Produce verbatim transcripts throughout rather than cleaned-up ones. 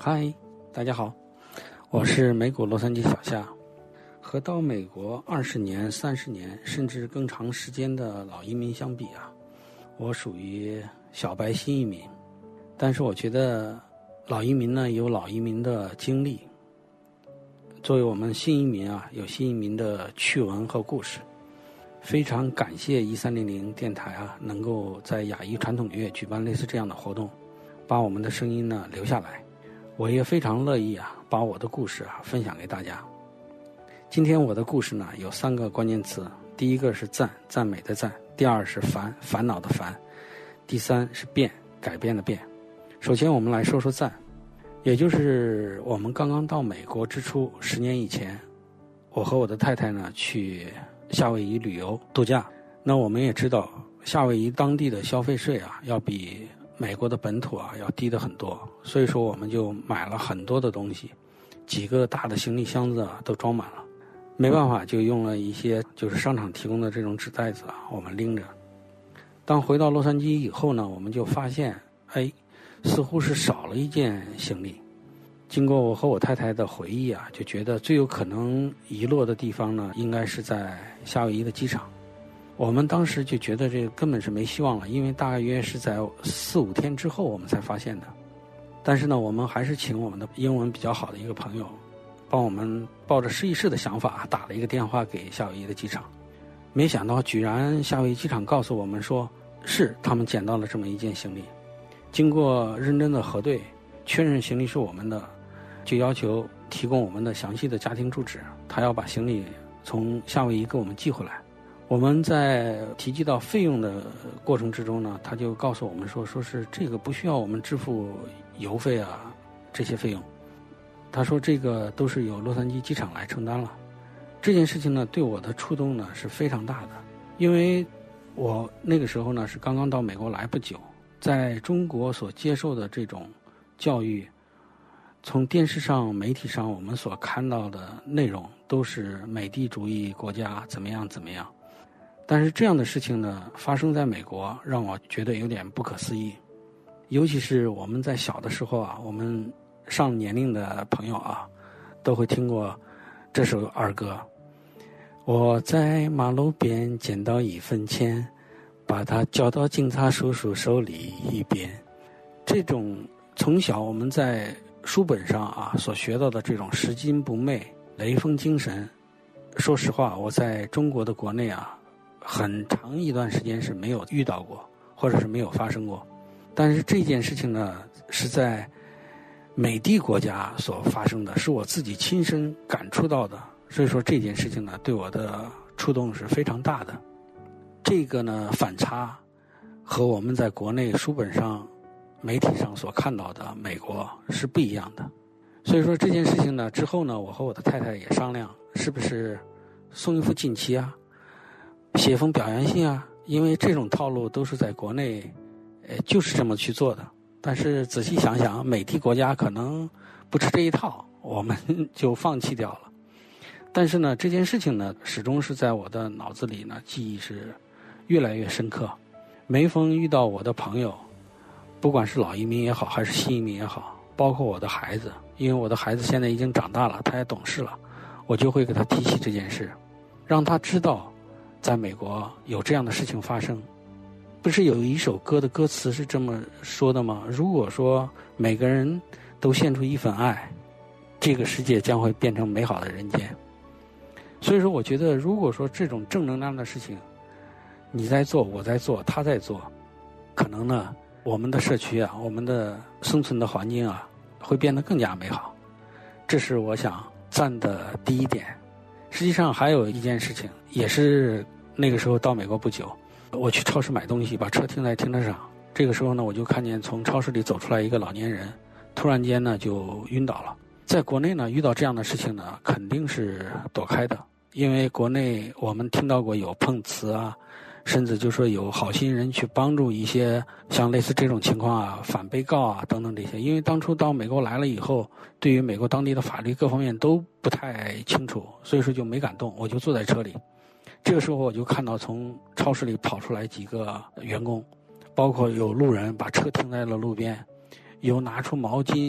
嗨，大家好，我是美股洛杉矶小夏。和到美国二十年、三十年甚至更长时间的老移民相比啊，我属于小白新移民。但是我觉得老移民呢有老移民的经历，作为我们新移民啊，有新移民的趣闻和故事。非常感谢一三零零电台啊，能够在亚裔传统乐举办类似这样的活动，把我们的声音呢留下来。我也非常乐意啊，把我的故事啊分享给大家。今天我的故事呢有三个关键词，第一个是赞，赞美的赞；第二是烦，烦恼的烦；第三是变，改变的变。首先我们来说说赞，也就是我们刚刚到美国之初，十年以前，我和我的太太呢去夏威夷旅游度假。那我们也知道夏威夷当地的消费税啊要比美国的本土啊要低的很多，所以说我们就买了很多的东西，几个大的行李箱子啊都装满了。没办法，就用了一些就是商场提供的这种纸袋子啊，我们拎着。当回到洛杉矶以后呢，我们就发现，哎，似乎是少了一件行李。经过我和我太太的回忆啊，就觉得最有可能遗落的地方呢，应该是在夏威夷的机场。我们当时就觉得这个根本是没希望了，因为大约是在四五天之后我们才发现的。但是呢，我们还是请我们的英文比较好的一个朋友，帮我们抱着试一试的想法打了一个电话给夏威夷的机场。没想到居然夏威夷机场告诉我们说，是他们捡到了这么一件行李。经过认真的核对，确认行李是我们的，就要求提供我们的详细的家庭住址，他要把行李从夏威夷给我们寄回来。我们在提及到费用的过程之中呢，他就告诉我们说，说是这个不需要我们支付邮费啊这些费用。他说这个都是由洛杉矶机场来承担了。这件事情呢对我的触动呢是非常大的，因为我那个时候呢是刚刚到美国来不久，在中国所接受的这种教育，从电视上媒体上我们所看到的内容都是美帝主义国家怎么样怎么样。但是这样的事情呢发生在美国，让我觉得有点不可思议。尤其是我们在小的时候啊，我们上年龄的朋友啊都会听过这首儿歌。我在马路边捡到一分钱，把它交到警察叔叔手里一边。这种从小我们在书本上啊所学到的这种拾金不昧、雷锋精神，说实话我在中国的国内啊很长一段时间是没有遇到过，或者是没有发生过。但是这件事情呢是在美帝国家所发生的，是我自己亲身感触到的，所以说这件事情呢对我的触动是非常大的。这个呢反差和我们在国内书本上媒体上所看到的美国是不一样的。所以说这件事情呢之后呢，我和我的太太也商量，是不是送一副锦旗啊，写封表扬信啊，因为这种套路都是在国内呃就是这么去做的。但是仔细想想，美帝国家可能不吃这一套，我们就放弃掉了。但是呢这件事情呢始终是在我的脑子里呢记忆是越来越深刻。每逢遇到我的朋友，不管是老移民也好还是新移民也好，包括我的孩子，因为我的孩子现在已经长大了，他也懂事了，我就会给他提起这件事，让他知道在美国有这样的事情发生。不是有一首歌的歌词是这么说的吗？如果说每个人都献出一份爱，这个世界将会变成美好的人间。所以说我觉得如果说这种正能量的事情你在做，我在做，他在做，可能呢我们的社区啊，我们的生存的环境啊会变得更加美好。这是我想赞的第一点。实际上还有一件事情，也是那个时候到美国不久，我去超市买东西，把车停在停车场，这个时候呢我就看见从超市里走出来一个老年人，突然间呢就晕倒了。在国内呢遇到这样的事情呢肯定是躲开的，因为国内我们听到过有碰瓷啊，甚至就说有好心人去帮助一些像类似这种情况啊，反被告啊等等这些。因为当初到美国来了以后，对于美国当地的法律各方面都不太清楚，所以说就没敢动，我就坐在车里。这个时候我就看到从超市里跑出来几个员工，包括有路人把车停在了路边，有拿出毛巾，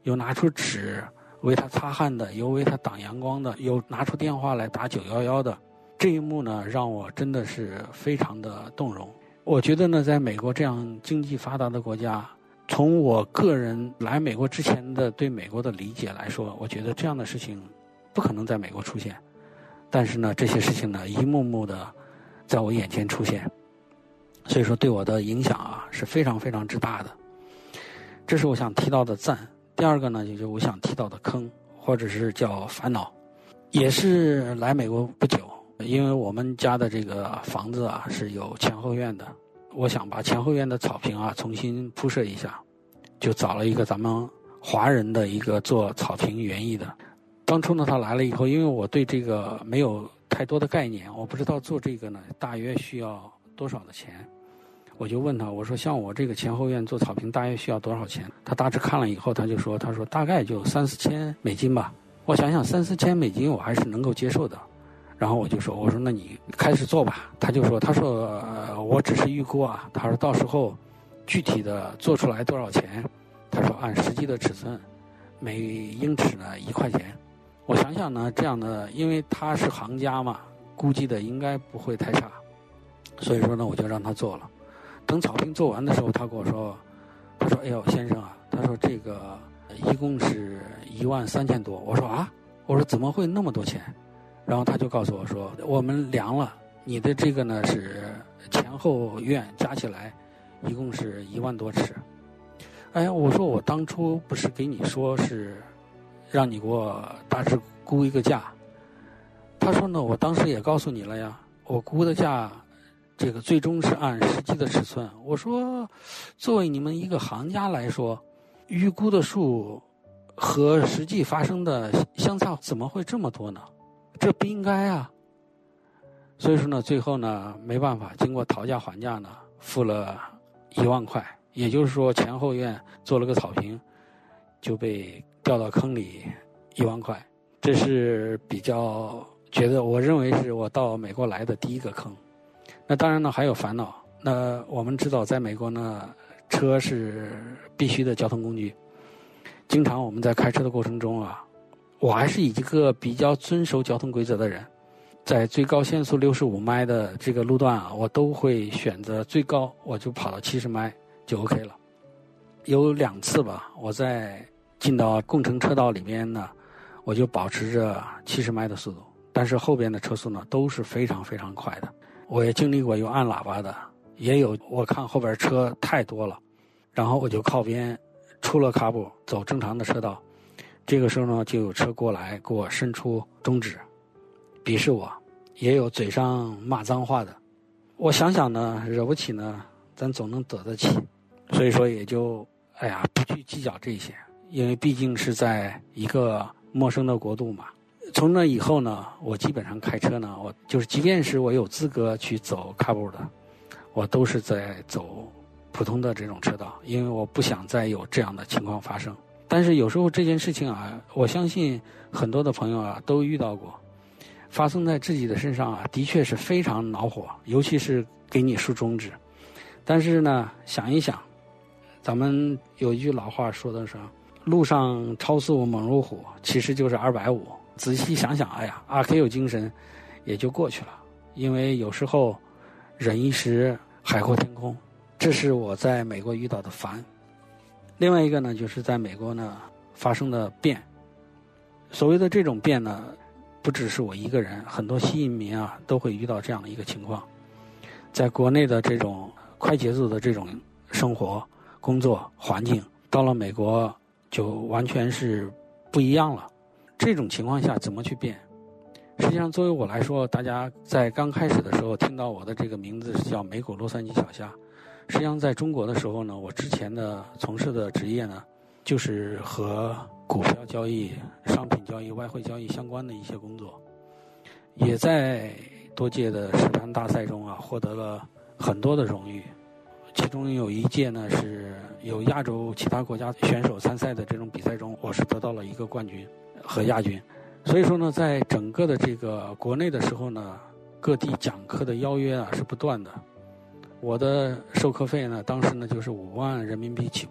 有拿出纸为他擦汗的，有为他挡阳光的，有拿出电话来打九一一的。这一幕呢，让我真的是非常的动容。我觉得呢，在美国这样经济发达的国家，从我个人来美国之前的对美国的理解来说，我觉得这样的事情不可能在美国出现。但是呢，这些事情呢，一幕幕的在我眼前出现，所以说对我的影响啊是非常非常之大的。这是我想提到的赞。第二个呢，就是我想提到的坑，或者是叫烦恼，也是来美国不久，因为我们家的这个房子啊是有前后院的，我想把前后院的草坪啊重新铺设一下，就找了一个咱们华人的一个做草坪园艺的。当初呢他来了以后，因为我对这个没有太多的概念，我不知道做这个呢大约需要多少的钱，我就问他，我说像我这个前后院做草坪大约需要多少钱？他大致看了以后，他就说，他说大概就三四千美金吧。我想想三四千美金我还是能够接受的。然后我就说，我说那你开始做吧。他就说，他说、呃、我只是预估啊，他说到时候具体的做出来多少钱，他说按实际的尺寸，每英尺呢一块钱。我想想呢，这样的，因为他是行家嘛，估计的应该不会太差，所以说呢，我就让他做了。等草坪做完的时候，他跟我说，他说：“哎呦，先生啊，他说这个一共是一万三千多。”我说啊，我说怎么会那么多钱？然后他就告诉我说，我们量了，你的这个呢是前后院加起来，一共是一万多尺。哎，我说我当初不是给你说是让你给我大致估一个价？他说呢，我当时也告诉你了呀，我估的价。这个最终是按实际的尺寸。我说，作为你们一个行家来说，预估的数和实际发生的相差怎么会这么多呢？这不应该啊。所以说呢，最后呢，没办法，经过讨价还价呢，付了一万块，也就是说前后院做了个草坪，就被掉到坑里一万块。这是比较觉得，我认为是我到美国来的第一个坑。那当然呢，还有烦恼。那我们知道，在美国呢，车是必须的交通工具。经常我们在开车的过程中啊，我还是一个比较遵守交通规则的人。在最高限速六十五迈的这个路段啊，我都会选择最高，我就跑到七十迈就 OK 了。有两次吧，我在进到共乘车道里面呢，我就保持着七十迈的速度，但是后边的车速呢都是非常非常快的。我也经历过有按喇叭的，也有我看后边车太多了，然后我就靠边出了卡步，走正常的车道。这个时候呢，就有车过来给我伸出中指，鄙视我，也有嘴上骂脏话的。我想想呢，惹不起呢，咱总能得得起，所以说也就哎呀不去计较这些，因为毕竟是在一个陌生的国度嘛。从那以后呢，我基本上开车呢，我就是即便是我有资格去走卡步的，我都是在走普通的这种车道，因为我不想再有这样的情况发生。但是有时候这件事情啊，我相信很多的朋友啊都遇到过，发生在自己的身上啊，的确是非常恼火，尤其是给你竖中指。但是呢，想一想，咱们有一句老话说的是，路上超速猛如虎，其实就是二百五。仔细想想，哎呀，阿 Q 有精神也就过去了。因为有时候忍一时，海阔天空，这是我在美国遇到的烦。另外一个呢，就是在美国呢发生的变。所谓的这种变呢，不只是我一个人，很多新移民啊都会遇到这样的一个情况。在国内的这种快节奏的这种生活、工作环境，到了美国就完全是不一样了。这种情况下怎么去变？实际上作为我来说，大家在刚开始的时候听到我的这个名字是叫美股洛杉矶小夏。实际上在中国的时候呢，我之前的从事的职业呢，就是和股票交易、商品交易、外汇交易相关的一些工作，也在多届的实盘大赛中啊获得了很多的荣誉。其中有一届呢是有亚洲其他国家选手参赛的这种比赛中，我是得到了一个冠军和亚军。所以说呢，在整个的这个国内的时候呢，各地讲课的邀约啊是不断的。我的授课费呢，当时呢就是五万人民币起步，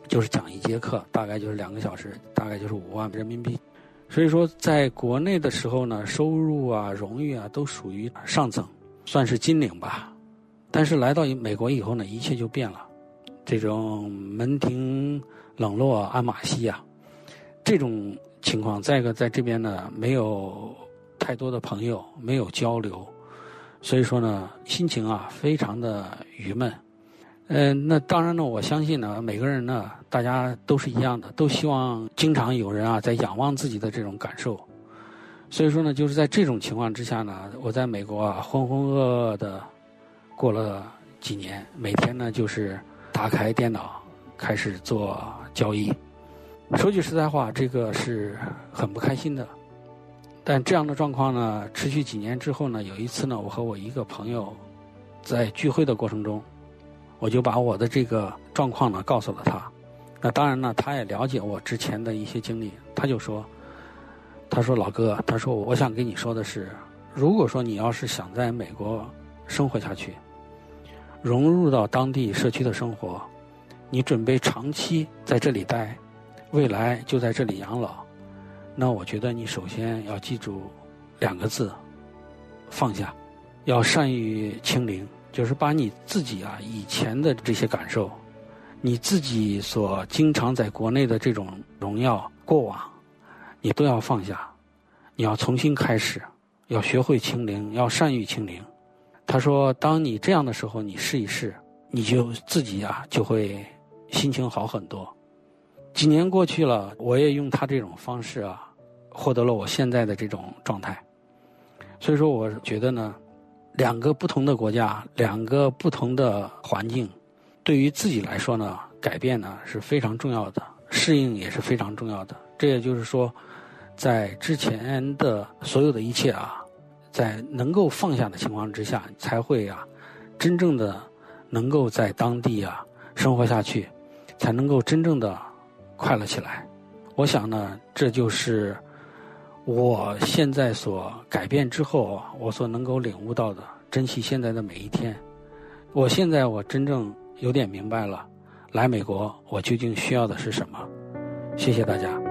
就是讲一节课，大概就是两个小时，大概就是五万人民币。所以说，在国内的时候呢，收入啊、荣誉啊都属于上层，算是金领吧。但是来到美国以后呢，一切就变了。这种门庭冷落、鞍马稀啊，这种情况，再一个在这边呢，没有太多的朋友，没有交流，所以说呢，心情啊非常的郁闷。呃，那当然呢，我相信呢，每个人呢，大家都是一样的，都希望经常有人啊在仰望自己的这种感受。所以说呢，就是在这种情况之下呢，我在美国啊浑浑噩噩的过了几年，每天呢就是打开电脑开始做交易。说句实在话，这个是很不开心的。但这样的状况呢，持续几年之后呢，有一次呢，我和我一个朋友在聚会的过程中，我就把我的这个状况呢告诉了他。那当然呢，他也了解我之前的一些经历，他就说，他说老哥，他说我想跟你说的是，如果说你要是想在美国生活下去，融入到当地社区的生活，你准备长期在这里待，未来就在这里养老，那我觉得你首先要记住两个字，放下，要善于清零。就是把你自己啊以前的这些感受，你自己所经常在国内的这种荣耀过往，你都要放下，你要重新开始，要学会清零，要善于清零。他说当你这样的时候，你试一试，你就自己啊就会心情好很多。几年过去了，我也用他这种方式啊获得了我现在的这种状态。所以说我觉得呢，两个不同的国家，两个不同的环境，对于自己来说呢，改变呢是非常重要的，适应也是非常重要的。这也就是说，在之前的所有的一切啊，在能够放下的情况之下，才会啊，真正的能够在当地啊生活下去，才能够真正的快乐起来。我想呢，这就是我现在所改变之后，我所能够领悟到的，珍惜现在的每一天。我现在我真正有点明白了，来美国我究竟需要的是什么。谢谢大家。